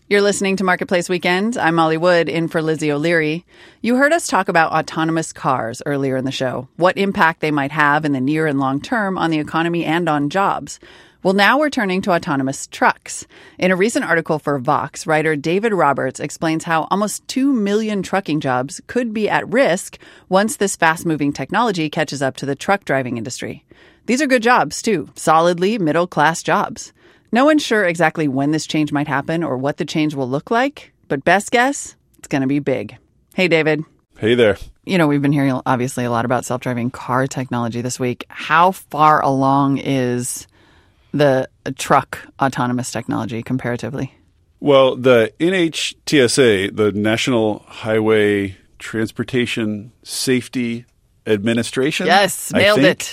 You're listening to Marketplace Weekend. I'm Molly Wood, in for Lizzie O'Leary. You heard us talk about autonomous cars earlier in the show, what impact they might have in the near and long term on the economy and on jobs. Well, now we're turning to autonomous trucks. In a recent article for Vox, writer David Roberts explains how almost 2 million trucking jobs could be at risk once this fast-moving technology catches up to the truck driving industry. These are good jobs, too, solidly middle-class jobs. No one's sure exactly when this change might happen or what the change will look like, but best guess, it's going to be big. Hey, David. Hey there. You know, we've been hearing obviously a lot about self-driving car technology this week. How far along is the truck autonomous technology comparatively? Well, the NHTSA, the National Highway Transportation Safety Administration. Yes, nailed it.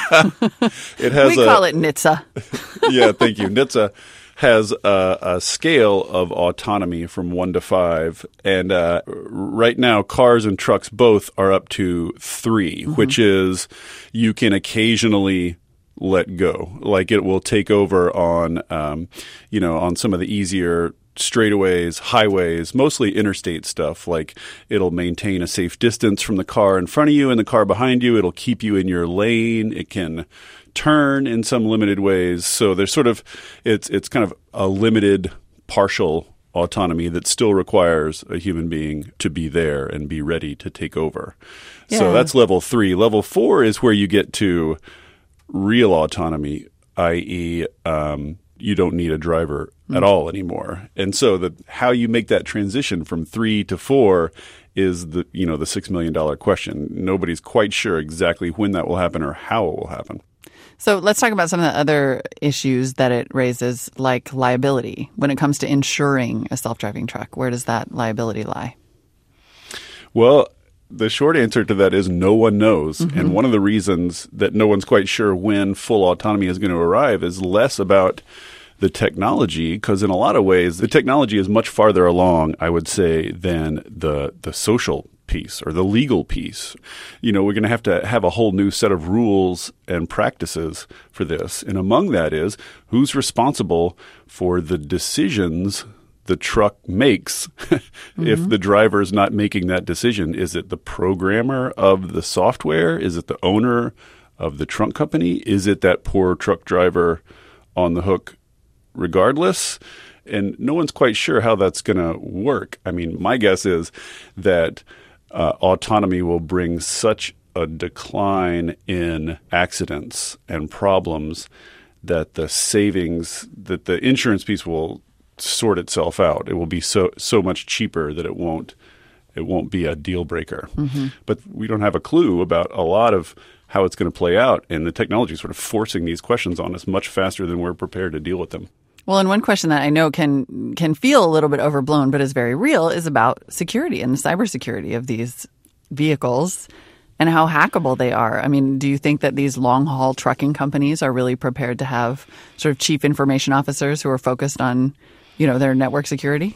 It has we call it NHTSA. Yeah, thank you. NHTSA has a scale of autonomy from 1 to 5. And right now, cars and trucks both are up to 3, which is you can occasionally let go. Like it will take over on, on some of the easier straightaways, highways, mostly interstate stuff. Like it'll maintain a safe distance from the car in front of you and the car behind you. It'll keep you in your lane. It can turn in some limited ways. So there's sort of, it's kind of a limited partial autonomy that still requires a human being to be there and be ready to take over. Yeah. So that's level 3. Level 4 is where you get to real autonomy, i.e., you don't need a driver at all anymore. And so how you make that transition from 3 to 4 is the $6 million question. Nobody's quite sure exactly when that will happen or how it will happen. So let's talk about some of the other issues that it raises, like liability. When it comes to insuring a self-driving truck, where does that liability lie? Well, the short answer to that is no one knows. And one of the reasons that no one's quite sure when full autonomy is going to arrive is less about the technology, because in a lot of ways, the technology is much farther along, I would say, than the social piece or the legal piece. We're going to have a whole new set of rules and practices for this. And among that is who's responsible for the decisions the truck makes if the driver's not making that decision. Is it the programmer of the software? Is it the owner of the trunk company? Is it that poor truck driver on the hook regardless? And no one's quite sure how that's going to work. I mean, my guess is that autonomy will bring such a decline in accidents and problems that the savings, that the insurance piece will sort itself out. It will be so much cheaper that it won't be a deal breaker. But we don't have a clue about a lot of how it's going to play out, and the technology is sort of forcing these questions on us much faster than we're prepared to deal with them. Well, and one question that I know can feel a little bit overblown but is very real is about security and the cybersecurity of these vehicles and how hackable they are. I mean, do you think that these long-haul trucking companies are really prepared to have sort of chief information officers who are focused on their network security?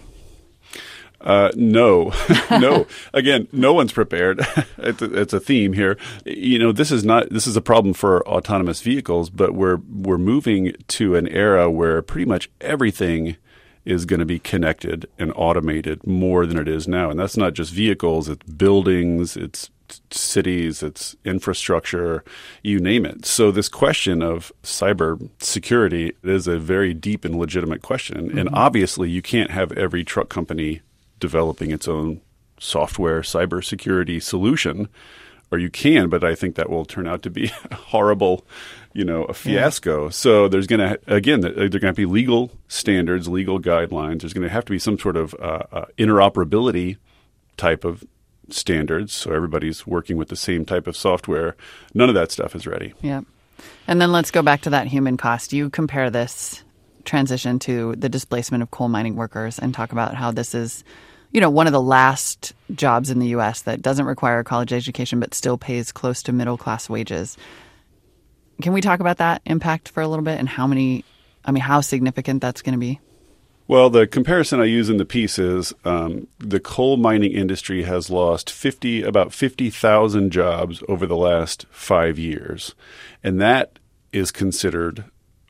No. Again, no one's prepared. It's a theme here. This is a problem for autonomous vehicles, but we're moving to an era where pretty much everything is going to be connected and automated more than it is now. And that's not just vehicles, it's buildings, it's cities, it's infrastructure, you name it. So this question of cyber security is a very deep and legitimate question. And obviously you can't have every truck company developing its own software cybersecurity solution, or you can, but I think that will turn out to be a horrible, a fiasco. Yeah. So there's going to, again, there are going to be legal standards, legal guidelines. There's going to have to be some sort of interoperability type of standards, so everybody's working with the same type of software. None of that stuff is ready. Yeah. And then let's go back to that human cost. You compare this transition to the displacement of coal mining workers and talk about how this is, one of the last jobs in the U.S. that doesn't require a college education but still pays close to middle-class wages. Can we talk about that impact for a little bit and how significant that's going to be? Well, the comparison I use in the piece is the coal mining industry has lost about 50,000 jobs over the last 5 years. And that is considered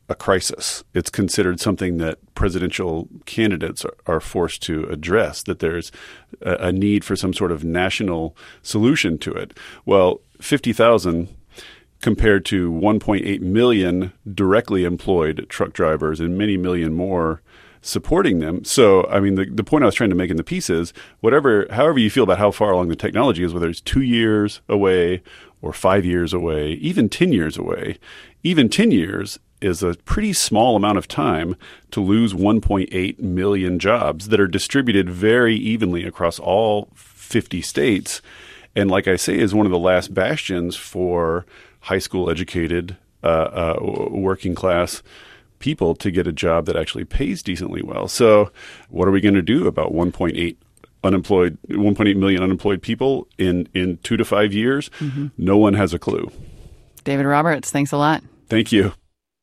a crisis. It's considered something that presidential candidates are forced to address, that there's a need for some sort of national solution to it. Well, 50,000 compared to 1.8 million directly employed truck drivers and many million more supporting them. So, I mean, the point I was trying to make in the piece is however you feel about how far along the technology is, whether it's 2 years away or 5 years away, even 10 years away, even 10 years is a pretty small amount of time to lose 1.8 million jobs that are distributed very evenly across all 50 states. And like I say, is one of the last bastions for high school educated, working class people to get a job that actually pays decently well. So what are we going to do about 1.8 million unemployed people in 2 to 5 years? Mm-hmm. No one has a clue. David Roberts, thanks a lot. Thank you.